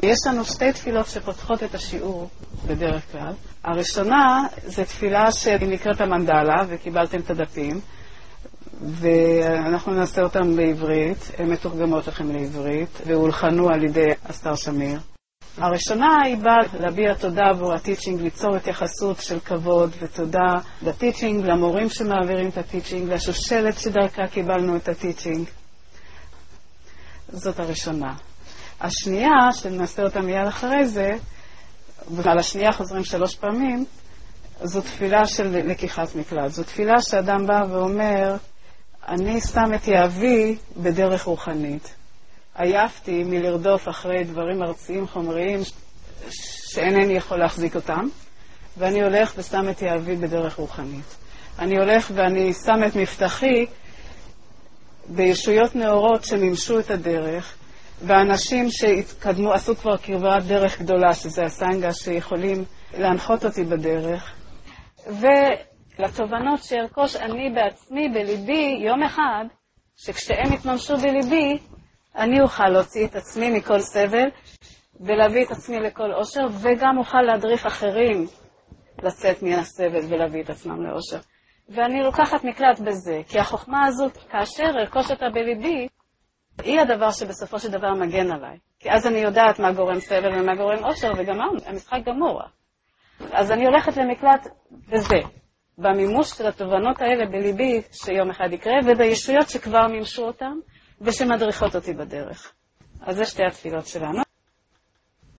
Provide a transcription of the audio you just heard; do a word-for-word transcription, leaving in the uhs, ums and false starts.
יש לנו שתי תפילות שפותחות את השיעור בדרך כלל. הראשונה זה תפילה שנקראת המנדלה, וקיבלתם את הדפים, ואנחנו נעשה אותם בעברית, הן מתורגמות לכם לעברית, והולחנו על ידי אסתר שמיר. הראשונה היא באה להביע תודה עבור הטיצ'ינג, ליצור התייחסות של כבוד ותודה לטיצ'ינג, למורים שמעבירים את הטיצ'ינג, לשושלת שדרכה קיבלנו את הטיצ'ינג. זאת הראשונה. השנייה, שנעשה אותה מיד אחרי זה, ועל השנייה חוזרים שלוש פעמים, זו תפילה של לקיחת מקלט. זו תפילה שאדם בא ואומר, אני שם את יהבי בדרך רוחנית. עייפתי מלרדוף אחרי דברים ארציים חומריים שאינני יכול להחזיק אותם, ואני הולך ושם את יהבי בדרך רוחנית. אני הולך ואני שם את מבטחי בישויות נאורות שממשו את הדרך, ואנשים שהתקדמו, עשו כבר קרבת דרך גדולה, שזה הסנגה, שיכולים להנחות אותי בדרך. ולתובנות שארכוש אני בעצמי בליבי יום אחד, שכשהם יתממשו בליבי, אני אוכל להוציא את עצמי מכל סבל, ולהביא את עצמי לכל אושר, וגם אוכל להדריך אחרים לצאת מן הסבל ולהביא את עצמם לאושר. ואני לוקחת מקלט בזה, כי החוכמה הזאת, כאשר ארכוש אותה בליבי, היא הדבר שבסופו של דבר מגן עליי. כי אז אני יודעת מה גורם סבל ומה גורם אושר, וגם המשחק גמור. אז אני הולכת למקלט בזה, במימוש של התובנות האלה בליבי שיום אחד יקרה, ובישויות שכבר מימשו אותם, ושמדריכות אותי בדרך. אז זה שתי התפילות שלנו.